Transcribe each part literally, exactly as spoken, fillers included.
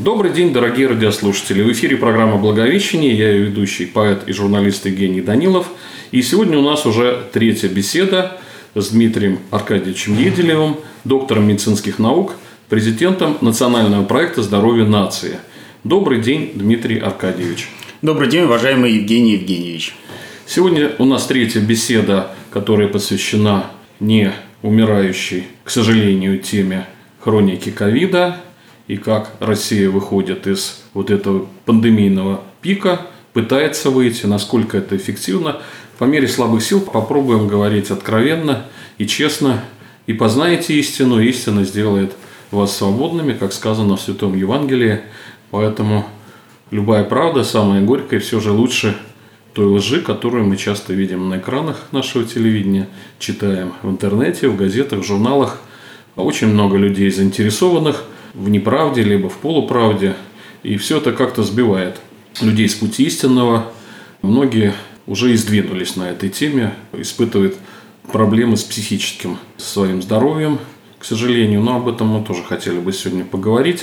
Добрый день, дорогие радиослушатели. В эфире программа «Благовещение». Я ее ведущий, поэт и журналист Евгений Данилов. И сегодня у нас уже третья беседа с Дмитрием Аркадьевичем Еделевым, доктором медицинских наук, президентом национального проекта «Здоровье нации». Добрый день, Дмитрий Аркадьевич. Добрый день, уважаемый Евгений Евгеньевич. Сегодня у нас третья беседа, которая посвящена не умирающей, к сожалению, теме хроники ковида и как Россия выходит из вот этого пандемийного пика, пытается выйти, насколько это эффективно. По мере слабых сил попробуем говорить откровенно и честно. И познаете истину, и истина сделает вас свободными, как сказано в Святом Евангелии. Поэтому любая правда, самая горькая, все же лучше той лжи, которую мы часто видим на экранах нашего телевидения, читаем в интернете, в газетах, в журналах. Очень много людей заинтересованных в неправде, либо в полуправде. И все это как-то сбивает людей с пути истинного. Многие уже издвинулись на этой теме, испытывают проблемы с психическим своим здоровьем, к сожалению. Но об этом мы тоже хотели бы сегодня поговорить.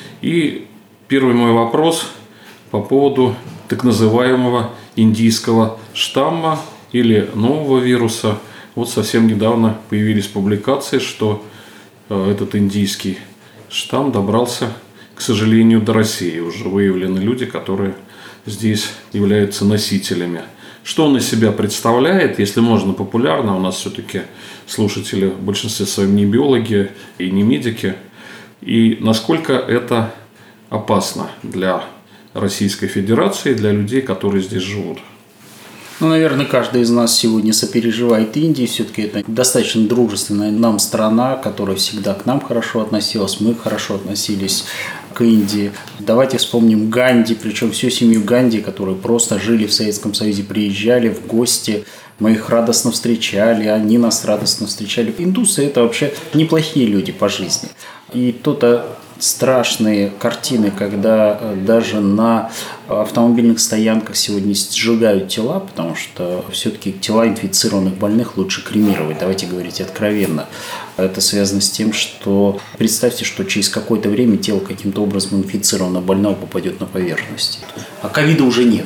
И первый мой вопрос по поводу так называемого индийского штамма или нового вируса. Вот совсем недавно появились публикации, что этот индийский штамм добрался, к сожалению, до России. Уже выявлены люди, которые здесь являются носителями. Что он из себя представляет, если можно популярно, у нас все-таки слушатели в большинстве своем не биологи и не медики, и насколько это опасно для Российской Федерации, для людей, которые здесь живут? Ну, наверное, каждый из нас сегодня сопереживает Индии. Все-таки это достаточно дружественная нам страна, которая всегда к нам хорошо относилась. Мы хорошо относились к Индии. Давайте вспомним Ганди, причем всю семью Ганди, которые просто жили в Советском Союзе, приезжали в гости. Мы их радостно встречали, они нас радостно встречали. Индусы – это вообще неплохие люди по жизни. И то-то страшные картины, когда даже на автомобильных стоянках сегодня сжигают тела, потому что все-таки тела инфицированных больных лучше кремировать, давайте говорить откровенно. Это связано с тем, что представьте, что через какое-то время тело каким-то образом инфицированного больного попадет на поверхность, а ковида уже нет.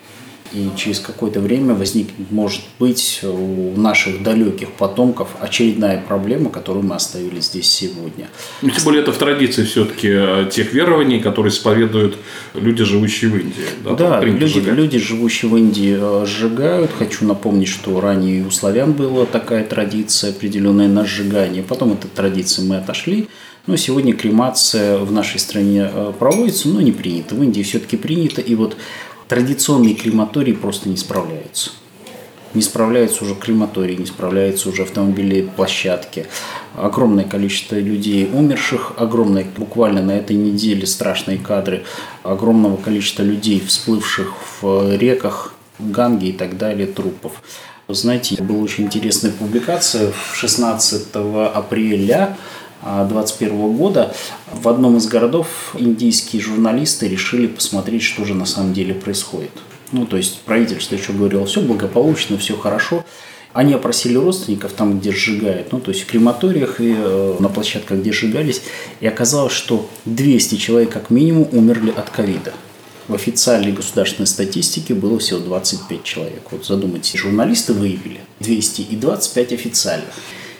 И через какое-то время возникнет, может быть, у наших далеких потомков очередная проблема, которую мы оставили здесь сегодня. Ну, тем более это в традиции все-таки тех верований, которые исповедуют люди, живущие в Индии. Да, да люди, люди, живущие в Индии, сжигают. Хочу напомнить, что ранее у славян была такая традиция, определенная на сжигание. Потом от этой традиции мы отошли. Но сегодня кремация в нашей стране проводится, но не принято. В Индии все-таки принято. И вот традиционные крематории просто не справляются. Не справляются уже крематории, не справляются уже автомобильные площадки. Огромное количество людей умерших, огромное, буквально на этой неделе страшные кадры огромного количества людей, всплывших в реках, Ганге и так далее, трупов. Вы знаете, была очень интересная публикация шестнадцатого апреля две тысячи двадцать первого года в одном из городов индийские журналисты решили посмотреть, что же на самом деле происходит. Ну, то есть правительство еще говорило, все благополучно, все хорошо. Они опросили родственников там, где сжигают, ну, то есть в крематориях и э, на площадках, где сжигались, и оказалось, что двести человек как минимум умерли от ковида. В официальной государственной статистике было всего двадцать пять человек. Вот задумайтесь, журналисты выявили двести и двадцать пять официальных.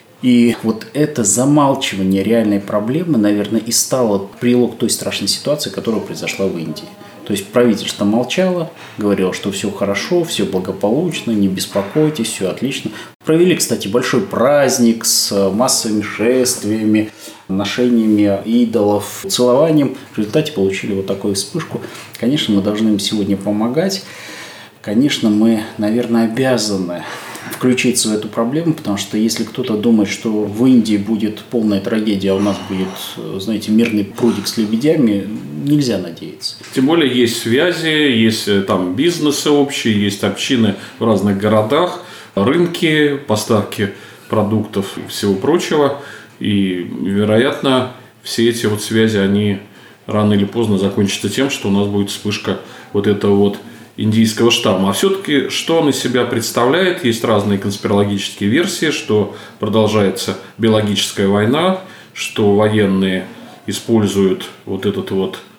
И вот это замалчивание реальной проблемы, наверное, и стало прилог той страшной ситуации, которая произошла в Индии. То есть правительство молчало, говорило, что все хорошо, все благополучно, не беспокойтесь, все отлично. Провели, кстати, большой праздник с массовыми шествиями, ношениями идолов, целованием. В результате получили вот такую вспышку. Конечно, мы должны им сегодня помогать. Конечно, мы, наверное, обязаны включиться в эту проблему, потому что если кто-то думает, что в Индии будет полная трагедия, а у нас будет, знаете, мирный прудик с лебедями, нельзя надеяться. Тем более есть связи, есть там бизнесы общие, есть общины в разных городах, рынки, поставки продуктов и всего прочего. И, вероятно, все эти вот связи, они рано или поздно закончатся тем, что у нас будет вспышка вот этого вот индийского штамма. А все-таки что он из себя представляет? Есть разные конспирологические версии, что продолжается биологическая война, что военные используют вот этот вот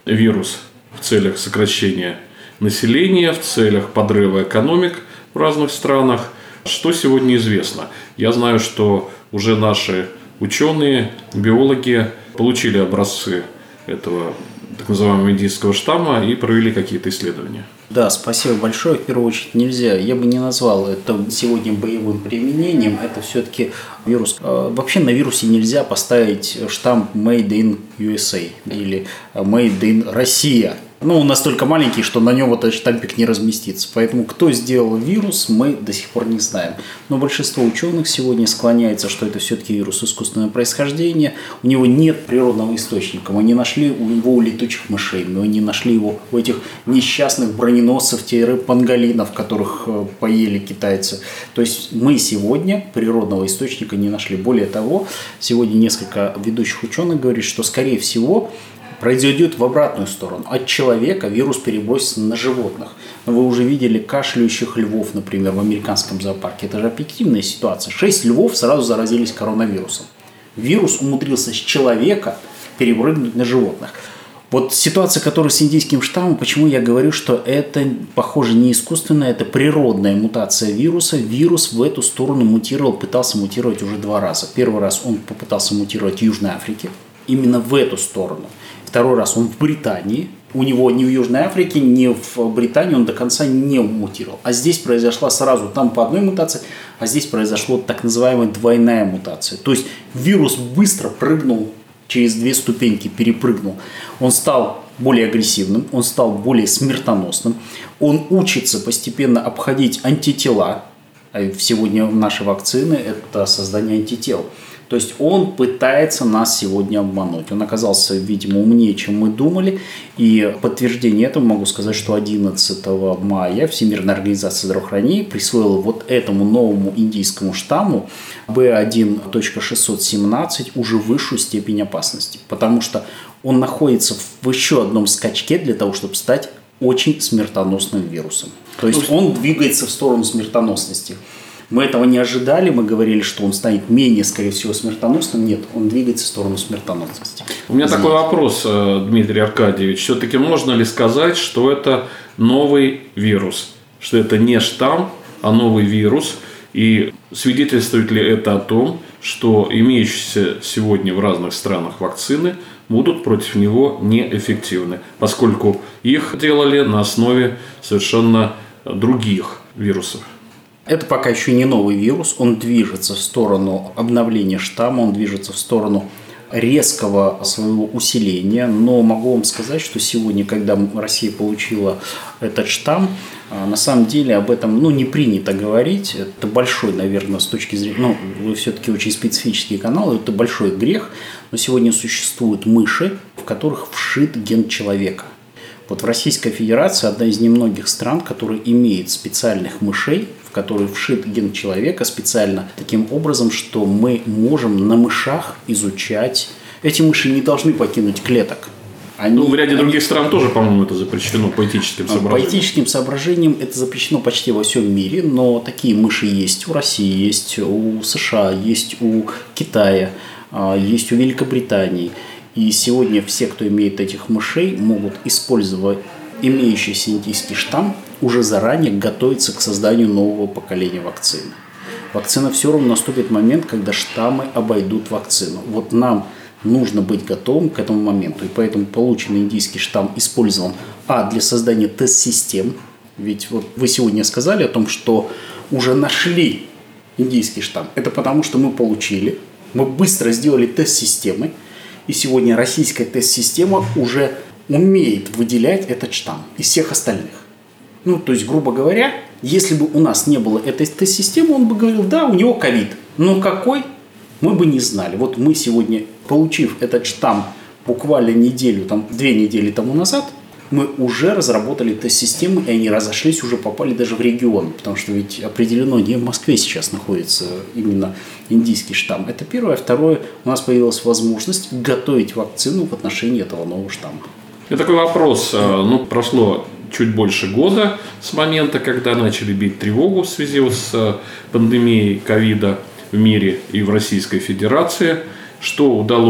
вирус в целях сокращения населения, в целях подрыва экономик в разных странах. Что сегодня известно? Я знаю, что уже наши ученые, биологи получили образцы этого так называемого индийского штамма и провели какие-то исследования. Да, спасибо большое. В первую очередь нельзя, я бы не назвал это сегодня боевым применением, это все-таки вирус. Вообще на вирусе нельзя поставить штамп Made in ю эс эй или Made in Россия. Ну, он настолько маленький, что на нем этот штампик не разместится. Поэтому кто сделал вирус, мы до сих пор не знаем. Но большинство ученых сегодня склоняется, что это все-таки вирус искусственного происхождения. У него нет природного источника. Мы не нашли у него у летучих мышей. Мы не нашли его у этих несчастных броненосцев-панголинов, которых поели китайцы. То есть мы сегодня природного источника не нашли. Более того, сегодня несколько ведущих ученых говорят, что скорее всего произойдет в обратную сторону. От человека вирус перебросится на животных. Вы уже видели кашляющих львов, например, в американском зоопарке. Это же объективная ситуация. Шесть львов сразу заразились коронавирусом. Вирус умудрился с человека перепрыгнуть на животных. Вот ситуация, которая с индийским штаммом, почему я говорю, что это, похоже, не искусственная, это природная мутация вируса. Вирус в эту сторону мутировал, пытался мутировать уже два раза. Первый раз он попытался мутировать в Южной Африке, именно в эту сторону. Второй раз он в Британии. У него ни в Южной Африке, ни в Британии он до конца не мутировал. А здесь произошла сразу там по одной мутации, а здесь произошла так называемая двойная мутация. То есть вирус быстро прыгнул через две ступеньки, перепрыгнул. Он стал более агрессивным, он стал более смертоносным. Он учится постепенно обходить антитела. А сегодня наши вакцины – это создание антител. То есть он пытается нас сегодня обмануть. Он оказался, видимо, умнее, чем мы думали. И подтверждение этому могу сказать, что одиннадцатого мая Всемирная организация здравоохранения присвоила вот этому новому индийскому штамму бэ один точка шестьсот семнадцать уже высшую степень опасности. Потому что он находится в еще одном скачке для того, чтобы стать очень смертоносным вирусом. То есть он двигается в сторону смертоносности. Мы этого не ожидали, мы говорили, что он станет менее, скорее всего, смертоносным. Нет, он двигается в сторону смертоносности. У меня Знаете. такой вопрос, Дмитрий Аркадьевич. Все-таки можно ли сказать, что это новый вирус? Что это не штамм, а новый вирус? И свидетельствует ли это о том, что имеющиеся сегодня в разных странах вакцины будут против него неэффективны, поскольку их делали на основе совершенно других вирусов? Это пока еще не новый вирус, он движется в сторону обновления штамма, он движется в сторону резкого своего усиления, но могу вам сказать, что сегодня, когда Россия получила этот штамм, на самом деле об этом ну, не принято говорить, это большой, наверное, с точки зрения, ну, вы все-таки очень специфический канал, это большой грех, но сегодня существуют мыши, в которых вшит ген человека. Вот в Российской Федерации одна из немногих стран, которая имеет специальных мышей, в которые вшит ген человека специально таким образом, что мы можем на мышах изучать. Эти мыши не должны покинуть клеток. Они, ну, в ряде они... других стран тоже, по-моему, это запрещено по этическим соображениям. По этическим соображениям это запрещено почти во всем мире, но такие мыши есть у России, есть у США, есть у Китая, есть у Великобритании. И сегодня все, кто имеет этих мышей, могут использовать имеющийся индийский штамм, уже заранее готовиться к созданию нового поколения вакцины. Вакцина все равно наступит момент, когда штаммы обойдут вакцину. Вот нам нужно быть готовым к этому моменту. И поэтому полученный индийский штамм использован а. для создания тест-систем. Ведь вот вы сегодня сказали о том, что уже нашли индийский штамм. Это потому, что мы получили, мы быстро сделали тест-системы. И сегодня российская тест-система уже умеет выделять этот штамм из всех остальных. Ну, то есть, грубо говоря, если бы у нас не было этой тест-системы, он бы говорил, да, у него ковид. Но какой, мы бы не знали. Вот мы сегодня, получив этот штамм буквально неделю, там, две недели тому назад, мы уже разработали тест-системы, и они разошлись, уже попали даже в регион. Потому что ведь определено, не в Москве сейчас находится именно индийский штамм. Это первое. Второе, у нас появилась возможность готовить вакцину в отношении этого нового штамма. И такой вопрос. Ну, прошло чуть больше года с момента, когда начали бить тревогу в связи с пандемией ковида в мире и в Российской Федерации. Что удалось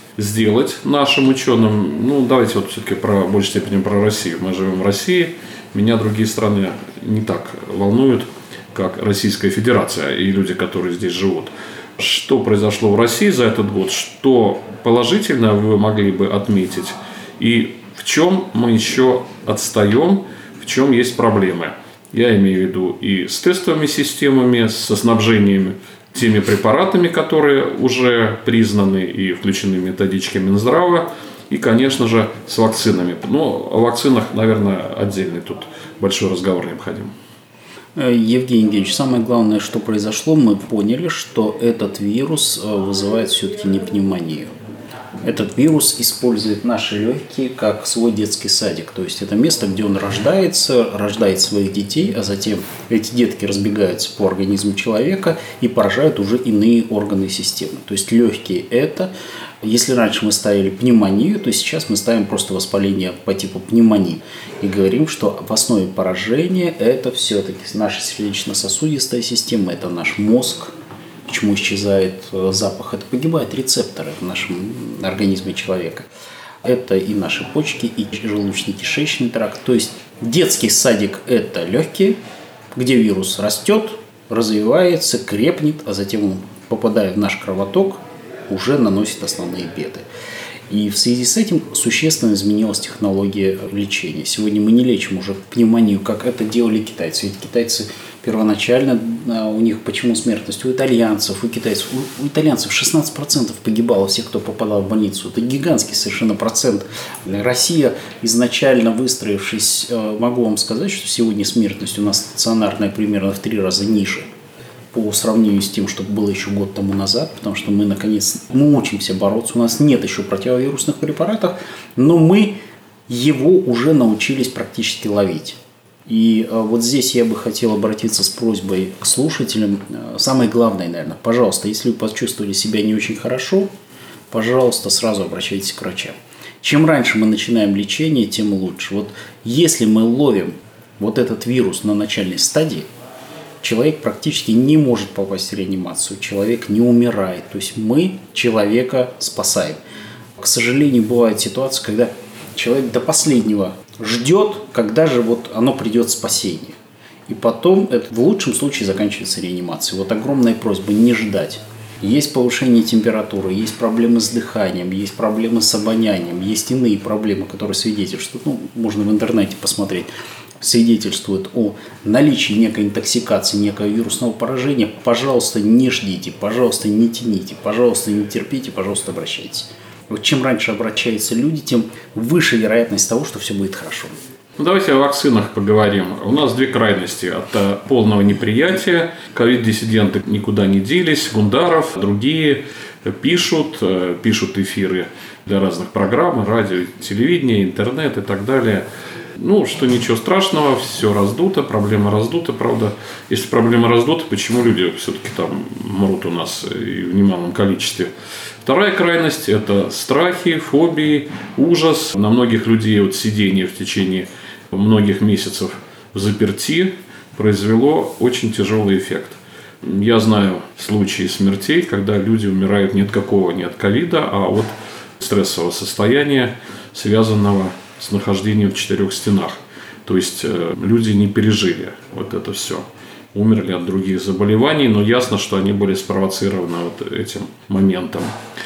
сделать нашим ученым. Ну, давайте вот все-таки про, в большей степени про Россию. Мы живем в России, меня другие страны не так волнуют, как Российская Федерация и люди, которые здесь живут. Что произошло в России за этот год, что положительно вы могли бы отметить, и в чем мы еще отстаем, в чем есть проблемы. Я имею в виду и с тестовыми системами, со снабжением теми препаратами, которые уже признаны и включены в методички Минздрава, и, конечно же, с вакцинами. Но о вакцинах, наверное, отдельный тут большой разговор необходим. Евгений Евгеньевич, самое главное, что произошло, мы поняли, что этот вирус вызывает все-таки не пневмонию. Этот вирус использует наши легкие как свой детский садик. То есть это место, где он рождается, рождает своих детей, а затем эти детки разбегаются по организму человека и поражают уже иные органы системы. То есть легкие – это, если раньше мы ставили пневмонию, то сейчас мы ставим просто воспаление по типу пневмонии. И говорим, что в основе поражения это все-таки наша сердечно-сосудистая система, это наш мозг. Почему исчезает запах? Это погибают рецепторы в нашем организме человека. Это и наши почки, и желудочно-кишечный тракт. То есть детский садик – это легкие, где вирус растет, развивается, крепнет, а затем, попадая в наш кровоток, уже наносит основные беды. И в связи с этим существенно изменилась технология лечения. Сегодня мы не лечим уже пневмонию, как это делали китайцы. Ведь китайцы первоначально, у них почему смертность? У итальянцев, у китайцев, у, у итальянцев шестнадцать процентов погибало всех, кто попадал в больницу. Это гигантский совершенно процент. Россия, изначально выстроившись, могу вам сказать, что сегодня смертность у нас стационарная примерно в три раза ниже по сравнению с тем, что было еще год тому назад, потому что мы, наконец, мы учимся бороться. У нас нет еще противовирусных препаратов, но мы его уже научились практически ловить. И вот здесь я бы хотел обратиться с просьбой к слушателям. Самое главное, наверное, пожалуйста, если вы почувствовали себя не очень хорошо, пожалуйста, сразу обращайтесь к врачам. Чем раньше мы начинаем лечение, тем лучше. Вот если мы ловим вот этот вирус на начальной стадии, человек практически не может попасть в реанимацию, человек не умирает. То есть мы человека спасаем. К сожалению, бывают ситуации, когда человек до последнего ждет, когда же вот оно придет спасение. И потом это в лучшем случае заканчивается реанимацией. Вот огромная просьба не ждать. Есть повышение температуры, есть проблемы с дыханием, есть проблемы с обонянием, есть иные проблемы, которые свидетельствуют, ну, можно в интернете посмотреть, свидетельствует о наличии некой интоксикации, некого вирусного поражения, пожалуйста, не ждите, пожалуйста, не тяните, пожалуйста, не терпите, пожалуйста, обращайтесь. Вот чем раньше обращаются люди, тем выше вероятность того, что все будет хорошо. Ну, давайте о вакцинах поговорим. У нас две крайности. От полного неприятия. Ковид-диссиденты никуда не делись. Гундаров, другие пишут, пишут эфиры для разных программ, радио, телевидение, интернет и так далее. Ну, что ничего страшного, все раздуто, проблема раздута, правда. Если проблема раздута, почему люди все-таки там мрут у нас и в немалом количестве? Вторая крайность – это страхи, фобии, ужас. На многих людей вот сидение в течение многих месяцев в заперти произвело очень тяжелый эффект. Я знаю случаи смертей, когда люди умирают не от какого, не от ковида, а от стрессового состояния, связанного с нахождением в четырех стенах. То есть люди не пережили вот это все. Умерли от других заболеваний, но ясно, что они были спровоцированы вот этим моментом.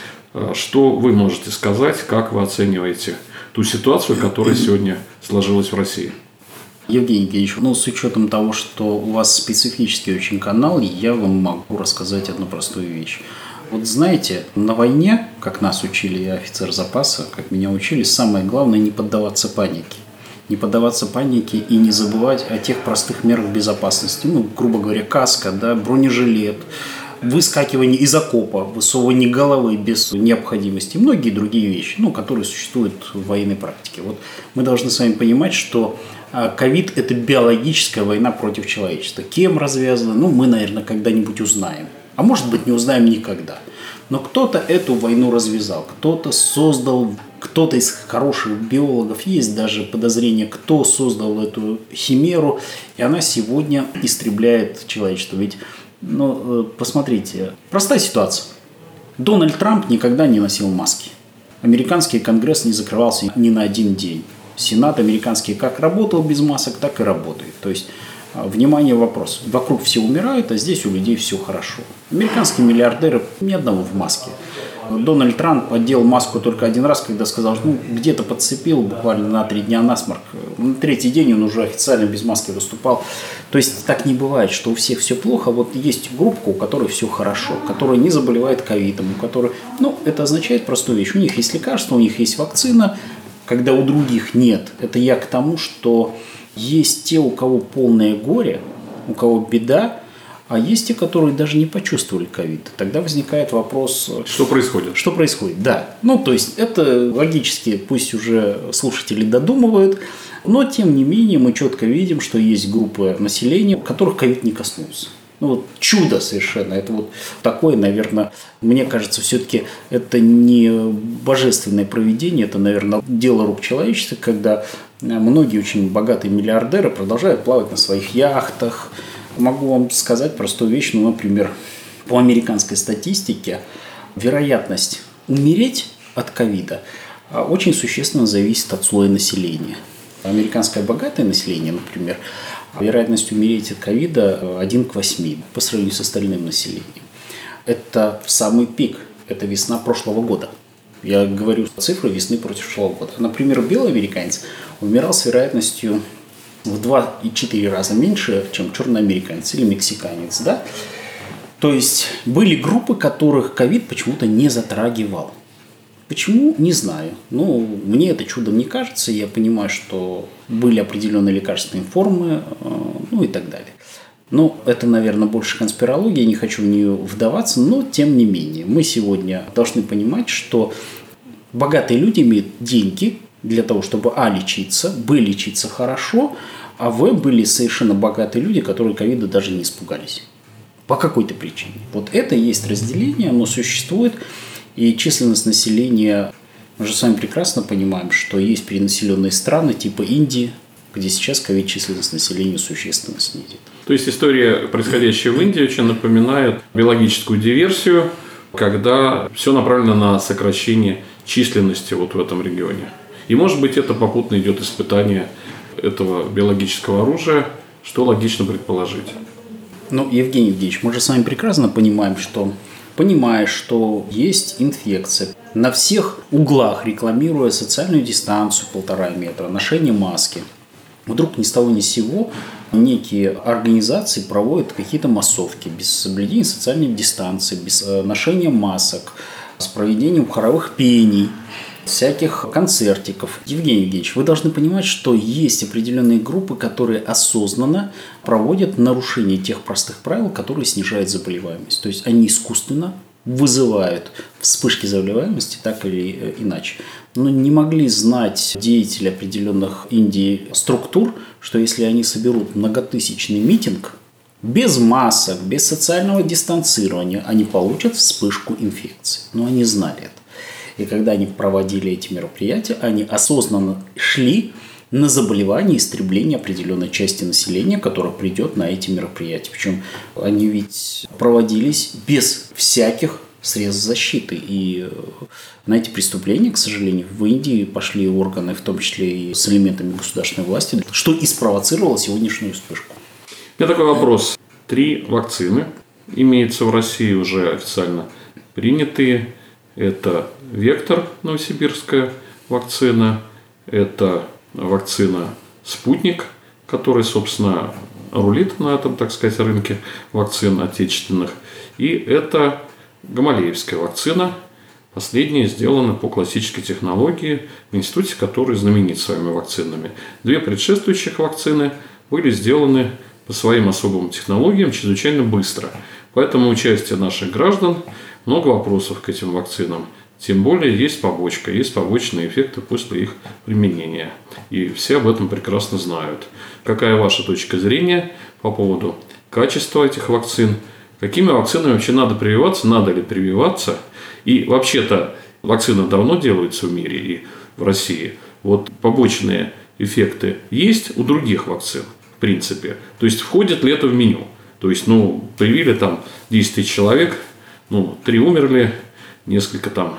Что вы можете сказать, как вы оцениваете ту ситуацию, которая сегодня сложилась в России? Евгений Евгеньевич, ну, с учетом того, что у вас специфический очень канал, я вам могу рассказать одну простую вещь. Вот знаете, на войне, как нас учили офицер запаса, как меня учили, самое главное не поддаваться панике. Не поддаваться панике и не забывать о тех простых мерах безопасности. Ну, грубо говоря, каска, да, бронежилет, выскакивание из окопа, высовывание головы без необходимости и многие другие вещи, ну, которые существуют в военной практике. Вот мы должны с вами понимать, что ковид – это биологическая война против человечества. Кем развязана? Ну, мы, наверное, когда-нибудь узнаем. А может быть, не узнаем никогда. Но кто-то эту войну развязал, кто-то создал, кто-то из хороших биологов, есть даже подозрение, кто создал эту химеру, и она сегодня истребляет человечество. Ведь, ну, посмотрите, простая ситуация. Дональд Трамп никогда не носил маски. Американский конгресс не закрывался ни на один день. Сенат американский как работал без масок, так и работает. То есть, внимание, вопрос. Вокруг все умирают, а здесь у людей все хорошо. Американские миллиардеры ни одного в маске. Дональд Трамп одел маску только один раз, когда сказал, что ну, где-то подцепил буквально на три дня насморк. На третий день он уже официально без маски выступал. То есть так не бывает, что у всех все плохо. Вот есть группа, у которой все хорошо, которая не заболевает ковидом, у которой, ну, это означает простую вещь. У них есть лекарства, у них есть вакцина, когда у других нет. Это я к тому, что есть те, у кого полное горе, у кого беда, а есть те, которые даже не почувствовали ковид. Тогда возникает вопрос... Что происходит? Что происходит, да. Ну, то есть, это логически, пусть уже слушатели додумывают, но, тем не менее, мы четко видим, что есть группы населения, которых ковид не коснулся. Ну, вот чудо совершенно. Это вот такое, наверное, мне кажется, все-таки это не божественное провидение, это, наверное, дело рук человечества, когда многие очень богатые миллиардеры продолжают плавать на своих яхтах. Могу вам сказать простую вещь, ну, например, по американской статистике вероятность умереть от ковида очень существенно зависит от слоя населения. Американское богатое население, например, вероятность умереть от ковида один к восьми по сравнению с остальным населением. Это в самый пик, это весна прошлого года. Я говорю цифры весны против прошлого года. Например, белый американец умирал с вероятностью в два и четыре раза меньше, чем черный американец или мексиканец. Да? То есть были группы, которых ковид почему-то не затрагивал. Почему? Не знаю. Ну, мне это чудом не кажется. Я понимаю, что были определенные лекарственные формы, ну и так далее. Но это, наверное, больше конспирология, я не хочу в нее вдаваться, но тем не менее. Мы сегодня должны понимать, что богатые люди имеют деньги для того, чтобы а. лечиться, б. лечиться хорошо, а в. были совершенно богатые люди, которые ковида даже не испугались. По какой-то причине. Вот это и есть разделение, оно существует. И численность населения, мы же с вами прекрасно понимаем, что есть перенаселенные страны типа Индии, где сейчас ковид численность населения существенно снизит. То есть история, происходящая в Индии, очень напоминает биологическую диверсию, когда все направлено на сокращение численности вот в этом регионе. И может быть это попутно идет испытание этого биологического оружия, что логично предположить. Ну, Евгений Евгеньевич, мы же с вами прекрасно понимаем, что понимая, что есть инфекция, на всех углах рекламируя социальную дистанцию полтора метра, ношение маски, вдруг ни с того ни с сего некие организации проводят какие-то массовки без соблюдения социальной дистанции, без ношения масок, с проведением хоровых пений, всяких концертиков. Евгений Евгеньевич, вы должны понимать, что есть определенные группы, которые осознанно проводят нарушение тех простых правил, которые снижают заболеваемость. То есть они искусственно вызывают вспышки заболеваемости так или иначе. Но не могли знать деятели определенных Индии структур, что если они соберут многотысячный митинг, без масок, без социального дистанцирования, они получат вспышку инфекции. Но они знали это. И когда они проводили эти мероприятия, они осознанно шли на заболевание и истребление определенной части населения, которая придет на эти мероприятия. Причем они ведь проводились без всяких средств защиты. И на эти преступления, к сожалению, в Индии пошли органы, в том числе и с элементами государственной власти, что и спровоцировало сегодняшнюю вспышку. У меня такой вопрос. Три вакцины имеются в России уже официально принятые. Это «Вектор», новосибирская вакцина, это вакцина «Спутник», который, собственно, рулит на этом, так сказать, рынке вакцин отечественных, и это гамалеевская вакцина. Последняя сделана по классической технологии в институте, который знаменит своими вакцинами. Две предшествующих вакцины были сделаны по своим особым технологиям чрезвычайно быстро. Поэтому участие наших граждан, много вопросов к этим вакцинам. Тем более есть побочка, есть побочные эффекты после их применения. И все об этом прекрасно знают. Какая ваша точка зрения по поводу качества этих вакцин? Какими вакцинами вообще надо прививаться? Надо ли прививаться? И вообще-то вакцины давно делаются в мире и в России. Вот побочные эффекты есть у других вакцин, в принципе. То есть входит ли это в меню? То есть, ну, привили там десять тысяч человек, ну, три умерли, несколько там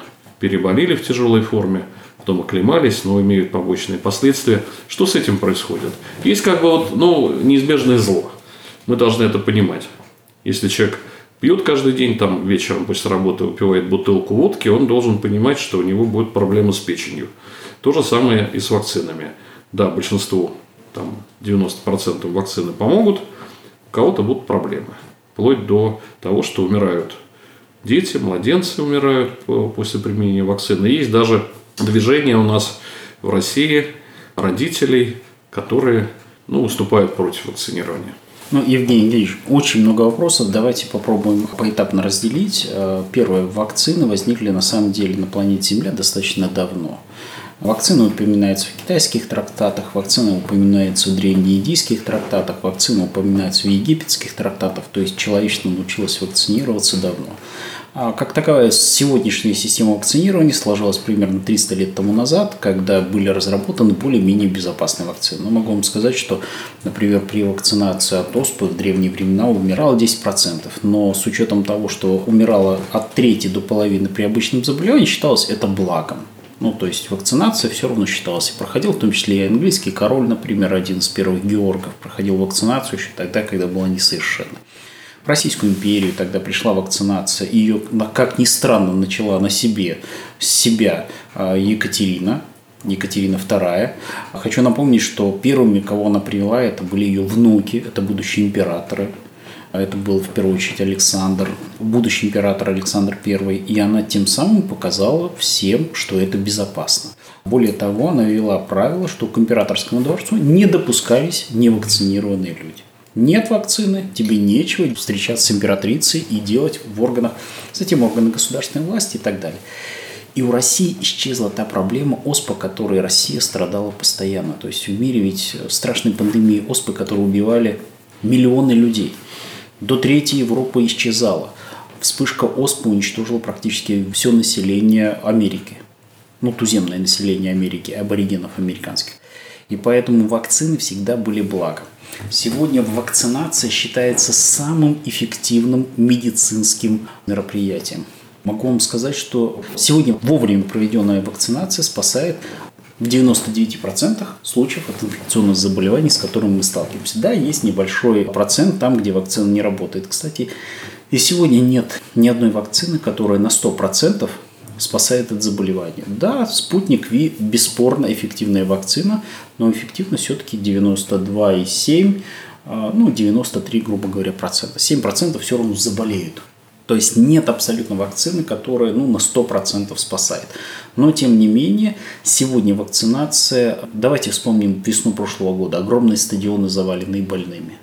переболели в тяжелой форме, потом оклемались, но имеют побочные последствия. Что с этим происходит? Есть как бы вот, ну, неизбежное зло. Мы должны это понимать. Если человек пьет каждый день, там вечером после работы выпивает бутылку водки, он должен понимать, что у него будет проблема с печенью. То же самое и с вакцинами. Да, большинству, там, девяносто процентов вакцины помогут, у кого-то будут проблемы. Вплоть до того, что умирают дети, младенцы умирают после применения вакцины. Есть даже движение у нас в России родителей, которые, ну, выступают против вакцинирования. Ну, Евгений Евгеньевич, очень много вопросов. Давайте попробуем поэтапно разделить. Первое. Вакцины возникли на самом деле на планете Земля достаточно давно. Вакцина упоминается в китайских трактатах, вакцина упоминается в древнеиндийских трактатах, вакцина упоминается в египетских трактатах, то есть человечество научилось вакцинироваться давно. А как таковая сегодняшняя система вакцинирования сложилась примерно триста лет тому назад, когда были разработаны более-менее безопасные вакцины. Но могу вам сказать, что, например, при вакцинации от оспы в древние времена умирало десять процентов, но с учетом того, что умирало от трети до половины при обычном заболевании, считалось это благом. Ну, то есть вакцинация все равно считалась. И проходил в том числе и английский король, например, один из первых Георгов, проходил вакцинацию еще тогда, когда была несовершенна. В Российскую империю тогда пришла вакцинация, и ее, как ни странно, начала на себе, с себя Екатерина, Екатерина вторая. Хочу напомнить, что первыми, кого она привела, это были ее внуки, это будущие императоры. Это был в первую очередь Александр, будущий император Александр Первый, и она тем самым показала всем, что это безопасно. Более того, она ввела правило, что к императорскому дворцу не допускались невакцинированные люди. Нет вакцины, тебе нечего встречаться с императрицей и делать в органах, затем органы государственной власти и так далее. И у России исчезла та проблема оспы, которой Россия страдала постоянно. То есть в мире ведь страшные пандемии оспы, которые убивали миллионы людей. До трети Европы исчезала. Вспышка оспы уничтожила практически все население Америки. Ну, туземное население Америки, аборигенов американских. И поэтому вакцины всегда были благом. Сегодня вакцинация считается самым эффективным медицинским мероприятием. Могу вам сказать, что сегодня вовремя проведенная вакцинация спасает в девяноста девяти процентах случаев от инфекционных заболеваний, с которыми мы сталкиваемся. Да, есть небольшой процент там, где вакцина не работает. Кстати, и сегодня нет ни одной вакцины, которая на сто процентов спасает от заболевания. Да, спутник Ви бесспорно эффективная вакцина, но эффективность все-таки девяносто два и семь, ну девяносто три, грубо говоря, процента. семь процентов все равно заболеют. То есть нет абсолютно вакцины, которая ну, на сто процентов спасает. Но тем не менее, сегодня вакцинация, давайте вспомним весну прошлого года, огромные стадионы завалены больными.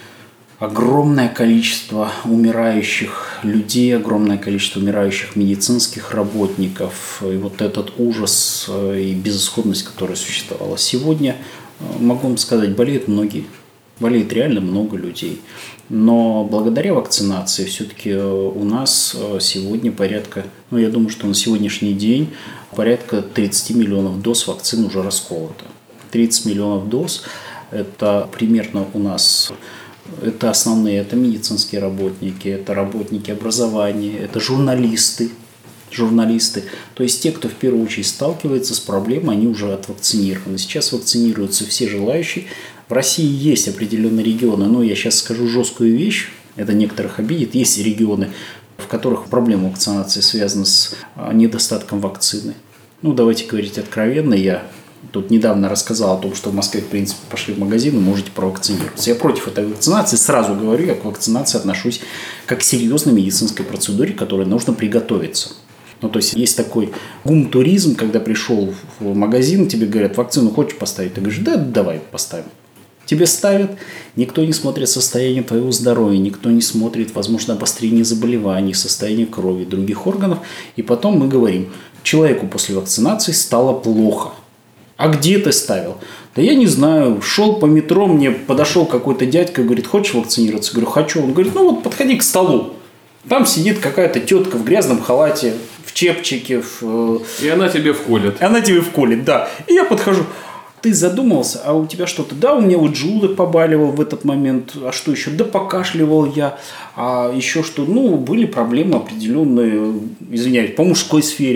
Огромное количество умирающих людей, огромное количество умирающих медицинских работников. И вот этот ужас и безысходность, которая существовала сегодня, могу вам сказать, болеют многие. Болеет реально много людей. Но благодаря вакцинации все-таки у нас сегодня порядка, ну я думаю, что на сегодняшний день порядка тридцать миллионов доз вакцин уже расколото. тридцать миллионов доз – это примерно у нас, это основные, это медицинские работники, это работники образования, это журналисты. журналисты, то есть те, кто в первую очередь сталкивается с проблемой, они уже отвакцинированы. Сейчас вакцинируются все желающие. В России есть определенные регионы, но я сейчас скажу жесткую вещь, это некоторых обидит. Есть регионы, в которых проблема вакцинации связана с недостатком вакцины. Ну, давайте говорить откровенно, я тут недавно рассказал о том, что в Москве, в принципе, пошли в магазин, и можете провакцинироваться. Я против этой вакцинации, сразу говорю, я к вакцинации отношусь как к серьезной медицинской процедуре, к которой нужно приготовиться. Ну, то есть, есть такой гум-туризм, когда пришел в магазин, тебе говорят, вакцину хочешь поставить? Ты говоришь, да, давай поставим. Тебе ставят, никто не смотрит состояние твоего здоровья, никто не смотрит, возможно, обострение заболеваний, состояние крови, других органов. И потом мы говорим, человеку после вакцинации стало плохо. А где ты ставил? Да я не знаю, шел по метро, мне подошел какой-то дядька, говорит, хочешь вакцинироваться? Я говорю, хочу. Он говорит, ну вот подходи к столу. Там сидит какая-то тетка в грязном халате, в чепчике. В... И она тебе вколет. И она тебе вколет, да. И я подхожу. Ты задумался, а у тебя что-то? Да, у меня вот желудок побаливал в этот момент. А что еще? Да покашливал я. А еще что? Ну, были проблемы определенные, извиняюсь, по мужской сфере.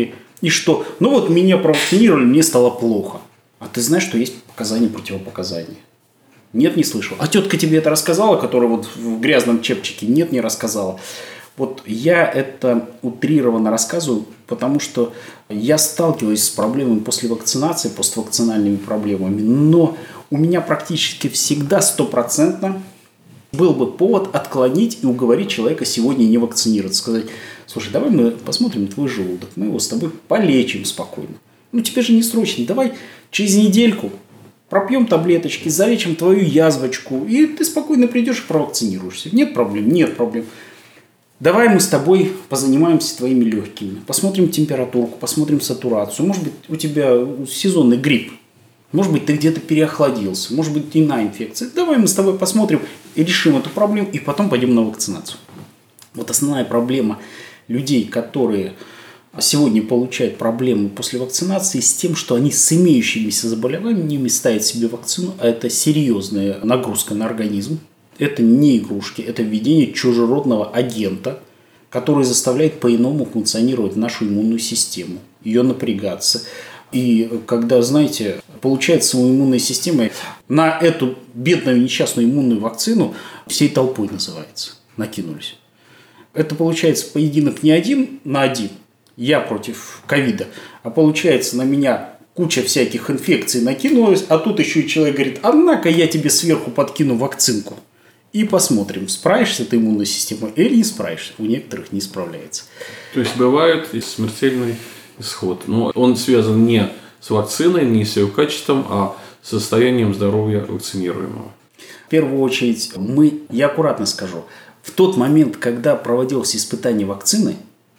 И что? Ну вот меня провакцинировали, мне стало плохо. А ты знаешь, что есть показания противопоказания? Нет, не слышал. А тетка тебе это рассказала, которая вот в грязном чепчике? Нет, не рассказала. Вот я это утрированно рассказываю, потому что я сталкиваюсь с проблемами после вакцинации, поствакцинальными проблемами, но у меня практически всегда стопроцентно был бы повод отклонить и уговорить человека сегодня не вакцинироваться. Сказать: слушай, давай мы посмотрим твой желудок, мы его с тобой полечим спокойно. Ну тебе же не срочно, давай через недельку пропьем таблеточки, залечим твою язвочку, и ты спокойно придешь и провакцинируешься. Нет проблем? Нет проблем. Давай мы с тобой позанимаемся твоими легкими, посмотрим температурку, посмотрим сатурацию. Может быть, у тебя сезонный грипп, может быть, ты где-то переохладился, может быть, иная инфекция. Давай мы с тобой посмотрим и решим эту проблему, и потом пойдем на вакцинацию. Вот основная проблема людей, которые сегодня получают проблемы после вакцинации, с тем, что они с имеющимися заболеваниями ставят себе вакцину, а это серьезная нагрузка на организм. Это не игрушки, это введение чужеродного агента, который заставляет по-иному функционировать нашу иммунную систему, ее напрягаться. И когда, знаете, получается у иммунной системы на эту бедную несчастную иммунную вакцину всей толпой называется, накинулись. Это получается поединок не один на один, я против ковида, а получается на меня куча всяких инфекций накинулась, а тут еще и человек говорит: однако я тебе сверху подкину вакцинку. И посмотрим, справишься ты иммунной системой или не справишься. У некоторых не справляется. То есть бывает и смертельный исход. Но он связан не с вакциной, не с ее качеством, а с состоянием здоровья вакцинируемого. В первую очередь, мы, я аккуратно скажу, в тот момент, когда проводилось испытание вакцины,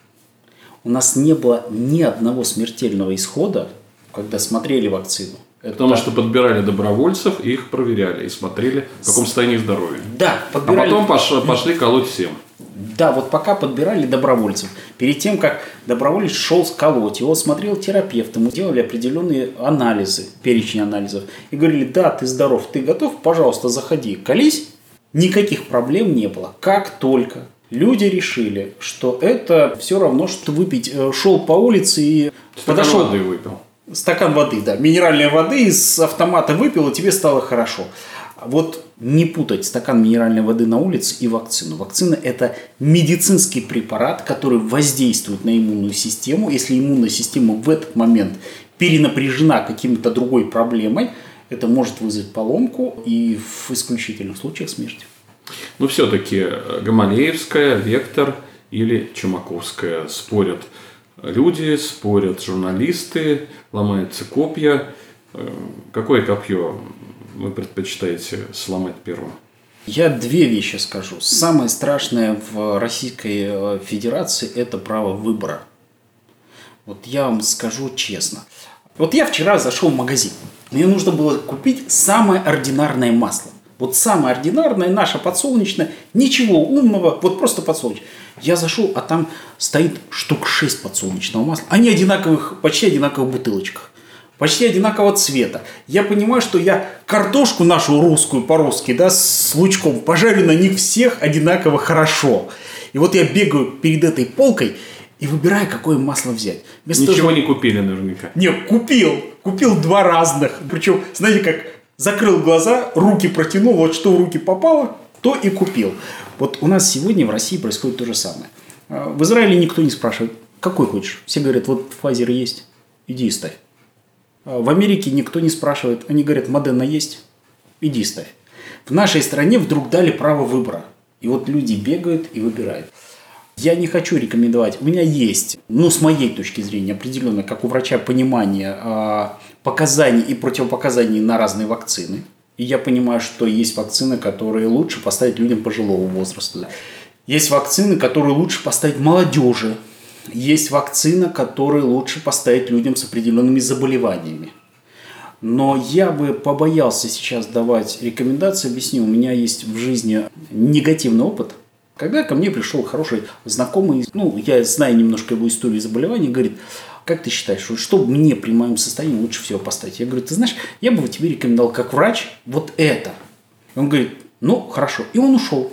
у нас не было ни одного смертельного исхода, когда смотрели вакцину. Это Потому так. что подбирали добровольцев, и их проверяли, и смотрели, в каком состоянии здоровья. Да, подбирали. А потом пош... пошли колоть всем. Да, вот пока подбирали добровольцев. Перед тем, как доброволец шел колоть, его смотрел терапевт, ему делали определенные анализы, перечень анализов. И говорили: да, ты здоров, ты готов, пожалуйста, заходи, колись. Никаких проблем не было. Как только люди решили, что это все равно, что выпить, шел по улице и Стакан подошел... воды выпил. Стакан воды, да, минеральной воды из автомата выпил, и тебе стало хорошо. Вот не путать стакан минеральной воды на улице и вакцину. Вакцина – это медицинский препарат, который воздействует на иммунную систему. Если иммунная система в этот момент перенапряжена каким-то другой проблемой, это может вызвать поломку и в исключительных случаях смерть. Но все-таки Гамалеевская, Вектор или Чумаковская спорят. Люди спорят, журналисты, ломаются копья. Какое копье вы предпочитаете сломать первым? Я две вещи скажу. Самое страшное в Российской Федерации – это право выбора. Вот я вам скажу честно. Вот я вчера зашел в магазин. Мне нужно было купить самое ординарное масло. Вот самое ординарное, наше подсолнечное, ничего умного, вот просто подсолнечное. Я зашел, а там стоит штук шесть подсолнечного масла. Они одинаковых, почти одинаковых бутылочках. Почти одинакового цвета. Я понимаю, что я картошку нашу русскую, по-русски, да, с лучком пожарю на них всех одинаково хорошо. И вот я бегаю перед этой полкой и выбираю, какое масло взять. Вместо Ничего того, не купили наверняка. Не, купил. Купил два разных. Причем, знаете, как закрыл глаза, руки протянул, вот что в руки попало, то и купил. Вот у нас сегодня в России происходит то же самое. В Израиле никто не спрашивает: какой хочешь? Все говорят: вот Pfizer есть, иди и ставь. В Америке никто не спрашивает. Они говорят: Модерна есть, иди и ставь. В нашей стране вдруг дали право выбора. И вот люди бегают и выбирают. Я не хочу рекомендовать. У меня есть, ну, с моей точки зрения, определенно, как у врача, понимание э, показаний и противопоказаний на разные вакцины. И я понимаю, что есть вакцины, которые лучше поставить людям пожилого возраста. Есть вакцины, которые лучше поставить молодежи. Есть вакцина, которую лучше поставить людям с определенными заболеваниями. Но я бы побоялся сейчас давать рекомендации. Объясню, у меня есть в жизни негативный опыт. Когда ко мне пришел хороший знакомый, ну, я знаю немножко его историю заболеваний, говорит: как ты считаешь, что мне при моем состоянии лучше всего поставить? Я говорю: ты знаешь, я бы тебе рекомендовал как врач вот это. Он говорит: ну, хорошо. И он ушел.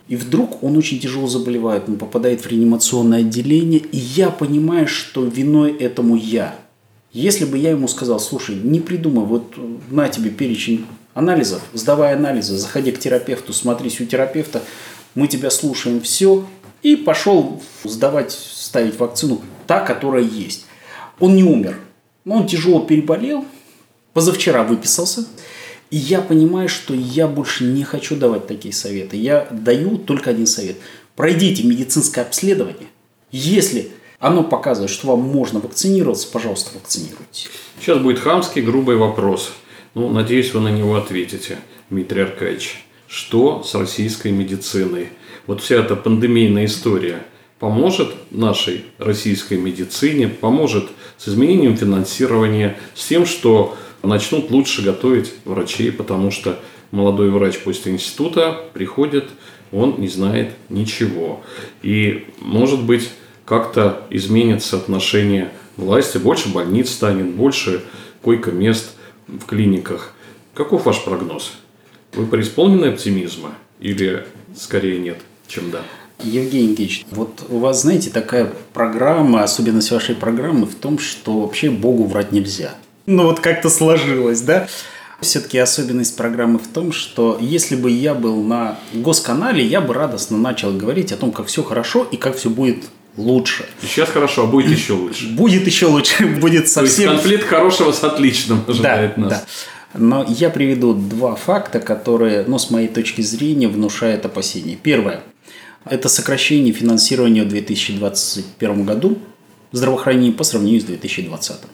И вдруг он очень тяжело заболевает, он попадает в реанимационное отделение, и я понимаю, что виной этому я. Если бы я ему сказал: слушай, не придумай, вот на тебе перечень анализов, сдавай анализы, заходи к терапевту, смотрись у терапевта, мы тебя слушаем, все, и пошел сдавать, ставить вакцину, та, которая есть. Он не умер, но он тяжело переболел, позавчера выписался, и я понимаю, что я больше не хочу давать такие советы. Я даю только один совет. Пройдите медицинское обследование. Если оно показывает, что вам можно вакцинироваться, пожалуйста, вакцинируйтесь. Сейчас будет хамский, грубый вопрос. Ну, надеюсь, вы на него ответите, Дмитрий Аркадьевич. Что с российской медициной? Вот вся эта пандемийная история поможет нашей российской медицине, поможет с изменением финансирования, с тем, что начнут лучше готовить врачей, потому что молодой врач после института приходит, он не знает ничего. И, может быть, как-то изменится отношение власти, больше больниц станет, больше койко-мест в клиниках. Каков ваш прогноз? Вы преисполнены оптимизма или скорее нет, чем да? Евгений Евгеньевич, вот у вас, знаете, такая программа, особенность вашей программы в том, что вообще Богу врать нельзя. Ну вот как-то сложилось, да? Все-таки особенность программы в том, что если бы я был на Госканале, я бы радостно начал говорить о том, как все хорошо и как все будет лучше. Сейчас хорошо, а будет еще лучше. Будет еще лучше, будет совсем... То есть конфликт хорошего с отличным ожидает да, нас. Да. Но я приведу два факта, которые, ну, с моей точки зрения, внушают опасения. Первое. Это сокращение финансирования в две тысячи двадцать первом году здравоохранения по сравнению с две тысячи двадцатым.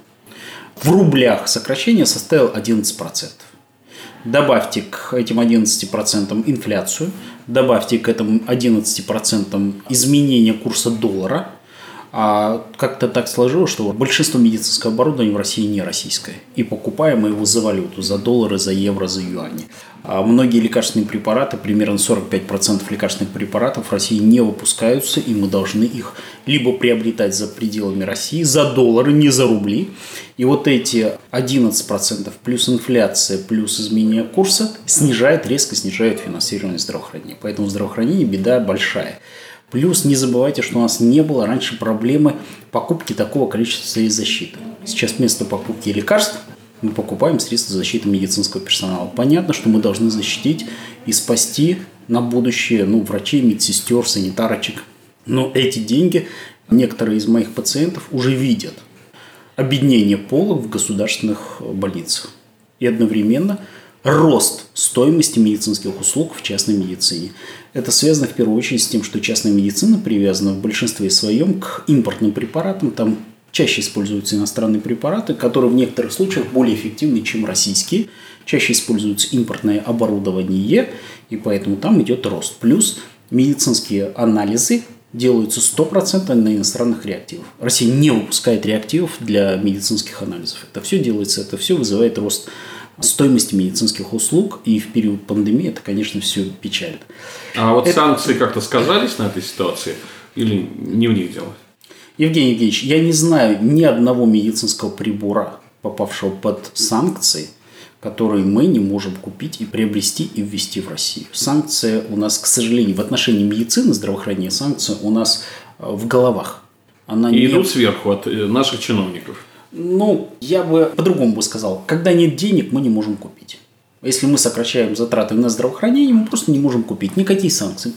В рублях сокращение составило одиннадцать процентов. Добавьте к этим одиннадцати процентам инфляцию, добавьте к этому одиннадцати процентам изменение курса доллара. А как-то так сложилось, что большинство медицинского оборудования в России не российское. И покупаем мы его за валюту, за доллары, за евро, за юани. А многие лекарственные препараты, примерно сорок пять процентов лекарственных препаратов в России не выпускаются, и мы должны их либо приобретать за пределами России, за доллары, не за рубли. И вот эти одиннадцать процентов плюс инфляция, плюс изменение курса снижает, резко снижает финансирование здравоохранения. Поэтому в здравоохранении беда большая. Плюс не забывайте, что у нас не было раньше проблемы покупки такого количества средств защиты. Сейчас вместо покупки лекарств мы покупаем средства защиты медицинского персонала. Понятно, что мы должны защитить и спасти на будущее ну, врачей, медсестер, санитарочек. Но эти деньги некоторые из моих пациентов уже видят. Обеднение полок в государственных больницах. И одновременно рост стоимости медицинских услуг в частной медицине. Это связано в первую очередь с тем, что частная медицина привязана в большинстве своем к импортным препаратам. Там чаще используются иностранные препараты, которые в некоторых случаях более эффективны, чем российские. Чаще используется импортное оборудование, и поэтому там идет рост. Плюс медицинские анализы делаются сто процентов на иностранных реактивах. Россия не выпускает реактивов для медицинских анализов. Это все делается, это все вызывает рост стоимости медицинских услуг, и в период пандемии это, конечно, все печалит. А вот это... санкции как-то сказались на этой ситуации или не в них дело? Евгений Евгеньевич, я не знаю ни одного медицинского прибора, попавшего под санкции, которые мы не можем купить и приобрести и ввести в Россию. Санкция у нас, к сожалению, в отношении медицины, здравоохранения, санкция у нас в головах. Она и не... идут сверху от наших чиновников. Ну, я бы по-другому бы сказал. Когда нет денег, мы не можем купить. Если мы сокращаем затраты на здравоохранение, мы просто не можем купить. Никакие санкции.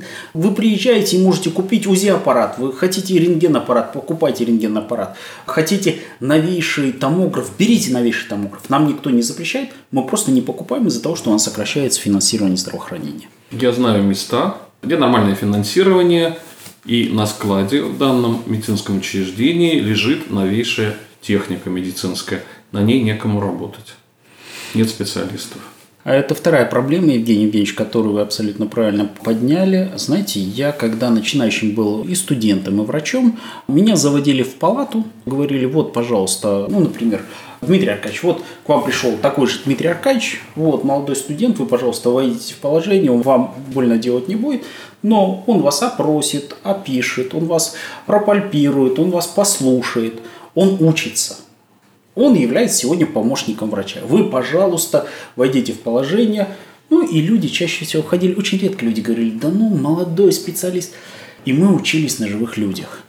Вы приезжаете и можете купить УЗИ-аппарат. Вы хотите рентген-аппарат, покупайте рентген-аппарат. Хотите новейший томограф, берите новейший томограф. Нам никто не запрещает. Мы просто не покупаем из-за того, что у нас сокращается финансирование здравоохранения. Я знаю места, где нормальное финансирование, и на складе в данном медицинском учреждении лежит новейшая техника медицинская. На ней некому работать. Нет специалистов. А это вторая проблема, Евгений Евгеньевич, которую вы абсолютно правильно подняли. Знаете, я когда начинающим был и студентом, и врачом, меня заводили в палату, говорили, вот, пожалуйста, ну, например, Дмитрий Аркадьевич, вот к вам пришел такой же Дмитрий Аркадьевич, вот, молодой студент, вы, пожалуйста, войдите в положение, он вам больно делать не будет, но он вас опросит, опишет, он вас пропальпирует, он вас послушает, он учится. Он является сегодня помощником врача. Вы, пожалуйста, войдите в положение, Ну и люди чаще всего ходили, очень редко люди говорили, да ну, молодой специалист. И мы учились на живых людях.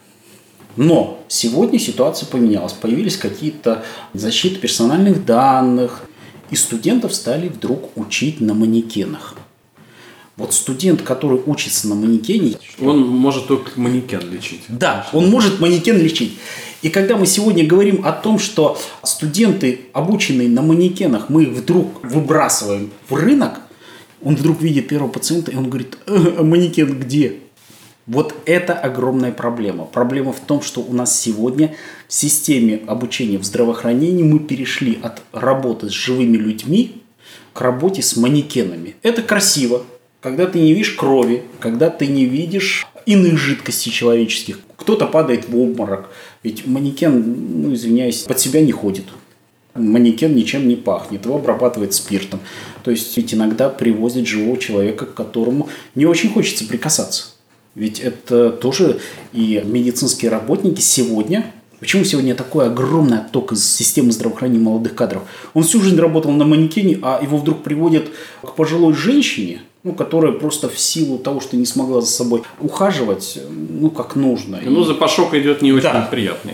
Но сегодня ситуация поменялась. Появились какие-то защиты персональных данных. И студентов стали вдруг учить на манекенах. Вот студент, который учится на манекене... Он может только манекен лечить. Да, он может манекен лечить. И когда мы сегодня говорим о том, что студенты, обученные на манекенах, мы их вдруг выбрасываем в рынок, он вдруг видит первого пациента, и он говорит, а манекен где? Вот это огромная проблема. Проблема в том, что у нас сегодня в системе обучения в здравоохранении мы перешли от работы с живыми людьми к работе с манекенами. Это красиво, когда ты не видишь крови, когда ты не видишь иных жидкостей человеческих. Кто-то падает в обморок. Ведь манекен, ну извиняюсь, под себя не ходит. Манекен ничем не пахнет, его обрабатывает спиртом. То есть ведь иногда привозят живого человека, к которому не очень хочется прикасаться. Ведь это тоже и медицинские работники сегодня. Почему сегодня такой огромный отток из системы здравоохранения молодых кадров? Он всю жизнь работал на манекене, а его вдруг приводят к пожилой женщине, ну, которая просто в силу того, что не смогла за собой ухаживать, ну, как нужно. Ну, запашок идет не очень да. приятный.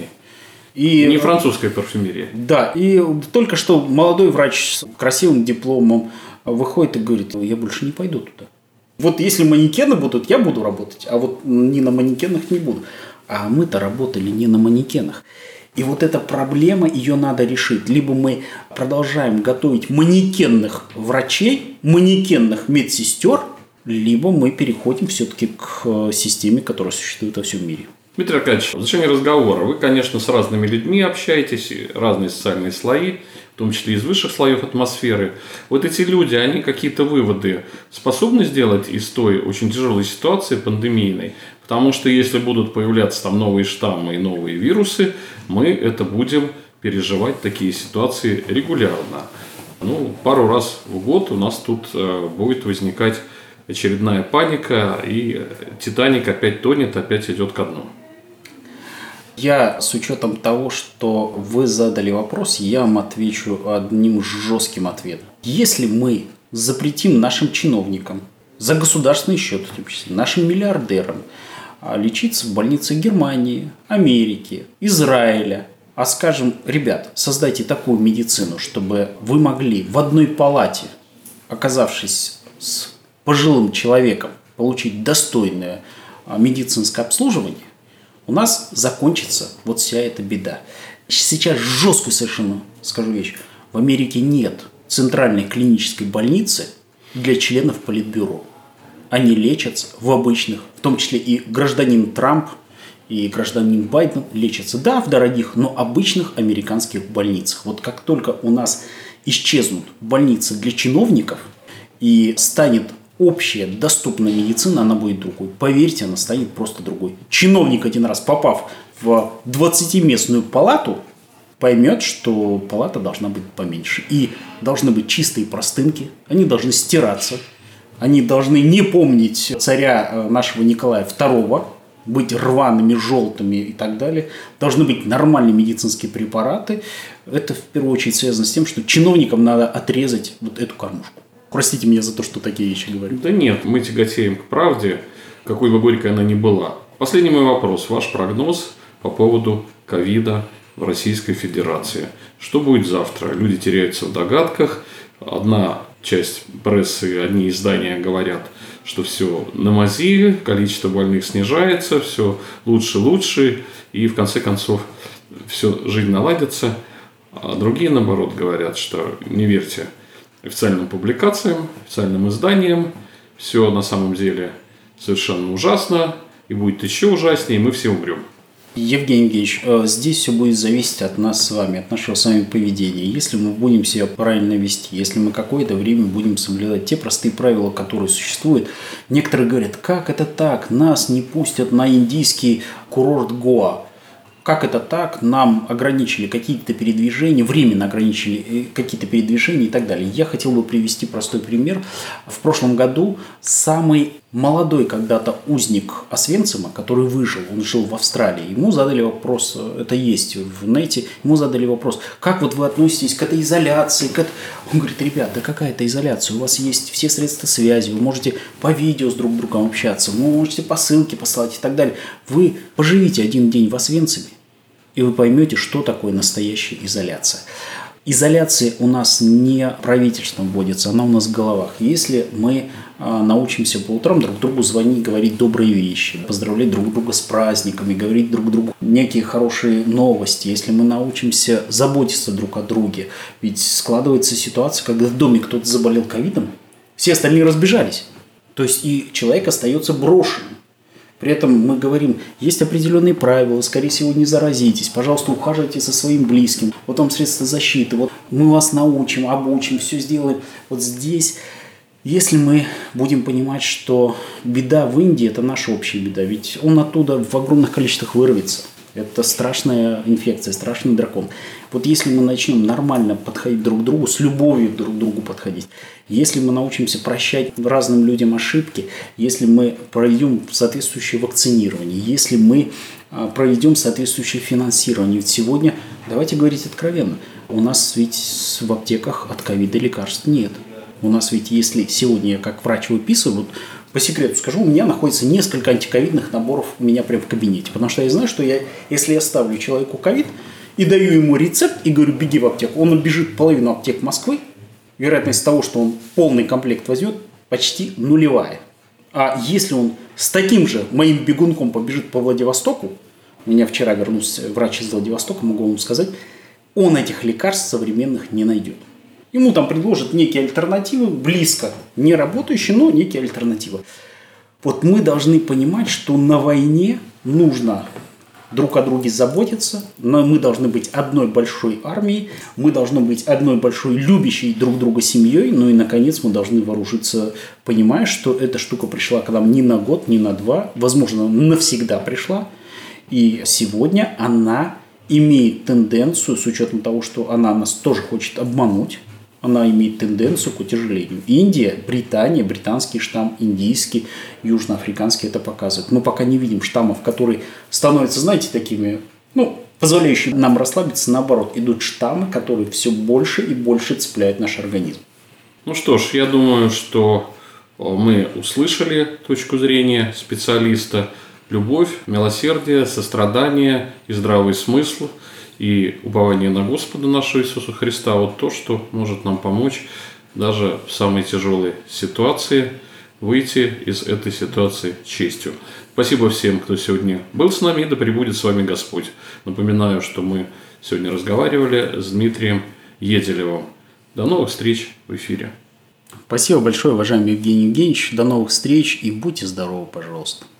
И, не французская парфюмерия. Да, и только что молодой врач с красивым дипломом выходит и говорит, я больше не пойду туда. Вот если манекены будут, я буду работать, а вот не на манекенах не буду. А мы-то работали не на манекенах. И вот эта проблема, ее надо решить. Либо мы продолжаем готовить манекенных врачей, манекенных медсестер, либо мы переходим все-таки к системе, которая существует во всем мире. Дмитрий Аркадьевич, в завершении разговора вы, конечно, с разными людьми общаетесь, разные социальные слои, в том числе из высших слоев атмосферы. Вот эти люди, они какие-то выводы способны сделать из той очень тяжелой ситуации пандемийной? Потому что если будут появляться там новые штаммы и новые вирусы, мы это будем переживать, такие ситуации, регулярно. Ну, пару раз в год у нас тут будет возникать очередная паника, и «Титаник» опять тонет, опять идет ко дну. Я с учетом того, что вы задали вопрос, я вам отвечу одним жестким ответом. Если мы запретим нашим чиновникам за государственный счет, в том числе нашим миллиардерам, лечиться в больницах Германии, Америки, Израиля, а скажем, ребят, создайте такую медицину, чтобы вы могли в одной палате, оказавшись с пожилым человеком, получить достойное медицинское обслуживание, у нас закончится вот вся эта беда. Сейчас жесткую совершенно скажу вещь. В Америке нет центральной клинической больницы для членов политбюро. Они лечатся в обычных, в том числе и гражданин Трамп, и гражданин Байден лечатся, да, в дорогих, но обычных американских больницах. Вот как только у нас исчезнут больницы для чиновников и станет общая доступная медицина, она будет другой. Поверьте, она станет просто другой. Чиновник один раз, попав в двадцатиместную палату, поймет, что палата должна быть поменьше. И должны быть чистые простынки, они должны стираться, они должны не помнить царя нашего Николая второго, быть рваными, желтыми и так далее. Должны быть нормальные медицинские препараты. Это в первую очередь связано с тем, что чиновникам надо отрезать вот эту кормушку. Простите меня за то, что такие вещи говорю. Да нет, мы тяготеем к правде, какой бы горькой она ни была. Последний мой вопрос. Ваш прогноз по поводу ковида в Российской Федерации. Что будет завтра? Люди теряются в догадках. Одна часть прессы, одни издания говорят, что все на мази, количество больных снижается, все лучше-лучше, и в конце концов все, жизнь наладится. А другие, наоборот, говорят, что не верьте официальным публикациям, официальным изданиям. Все на самом деле совершенно ужасно, и будет еще ужаснее, и мы все умрем. Евгений Евгеньевич, здесь все будет зависеть от нас с вами, от нашего с вами поведения. Если мы будем себя правильно вести, если мы какое-то время будем соблюдать те простые правила, которые существуют. Некоторые говорят, как это так, нас не пустят на индийский курорт Гоа. как это так, нам ограничили какие-то передвижения, временно ограничили какие-то передвижения и так далее. Я хотел бы привести простой пример. В прошлом году самый молодой когда-то узник Освенцима, который выжил, он жил в Австралии, ему задали вопрос, это есть в нете, ему задали вопрос, как вот вы относитесь к этой изоляции? К этой... Он говорит, ребят, да какая это изоляция? У вас есть все средства связи, вы можете по видео с друг другом общаться, вы можете посылки посылать и так далее. Вы поживите один день в Освенциме, и вы поймете, что такое настоящая изоляция. Изоляция у нас не правительством вводится, она у нас в головах. Если мы а, научимся по утрам друг другу звонить, говорить добрые вещи, поздравлять друг друга с праздниками, говорить друг другу некие хорошие новости, если мы научимся заботиться друг о друге, ведь складывается ситуация, когда в доме кто-то заболел ковидом, все остальные разбежались, то есть и человек остается брошенным. При этом мы говорим, есть определенные правила, скорее всего, не заразитесь, пожалуйста, ухаживайте за своим близким, вот вам средства защиты, вот мы вас научим, обучим, все сделаем. Вот здесь, если мы будем понимать, что беда в Индии – это наша общая беда, ведь он оттуда в огромных количествах вырвется. Это страшная инфекция, страшный дракон. Вот если мы начнем нормально подходить друг к другу, с любовью друг к другу подходить, если мы научимся прощать разным людям ошибки, если мы проведем соответствующее вакцинирование, если мы проведем соответствующее финансирование. Ведь сегодня, давайте говорить откровенно, у нас ведь в аптеках от ковида лекарств нет. У нас ведь, если сегодня я как врач выписываю, вот по секрету скажу, у меня находится несколько антиковидных наборов у меня прямо в кабинете. Потому что я знаю, что я, если я ставлю человеку ковид и даю ему рецепт и говорю, беги в аптеку, он оббежит половину аптек Москвы, вероятность того, что он полный комплект возьмет, почти нулевая. А если он с таким же моим бегунком побежит по Владивостоку, у меня вчера вернулся врач из Владивостока, могу вам сказать, он этих лекарств современных не найдет. Ему там предложат некие альтернативы, близко не работающие, но некие альтернативы. Вот мы должны понимать, что на войне нужно друг о друге заботиться, но мы должны быть одной большой армией, мы должны быть одной большой любящей друг друга семьей, ну и, наконец, мы должны вооружиться, понимая, что эта штука пришла к нам не на год, не на два, возможно, навсегда пришла, и сегодня она имеет тенденцию, с учетом того, что она нас тоже хочет обмануть, она имеет тенденцию к утяжелению. Индия, Британия, британский штамм, индийский, южноафриканский это показывает. Мы пока не видим штаммов, которые становятся, знаете, такими, ну, позволяющими нам расслабиться. Наоборот, идут штаммы, которые все больше и больше цепляют наш организм. Ну что ж, я думаю, что мы услышали точку зрения специалиста. Любовь, милосердие, сострадание и здравый смысл – и упование на Господа нашего Иисуса Христа – вот то, что может нам помочь даже в самой тяжелой ситуации выйти из этой ситуации честью. Спасибо всем, кто сегодня был с нами, и да пребудет с вами Господь. Напоминаю, что мы сегодня разговаривали с Дмитрием Еделевым. До новых встреч в эфире. Спасибо большое, уважаемый Евгений Евгеньевич. До новых встреч и будьте здоровы, пожалуйста.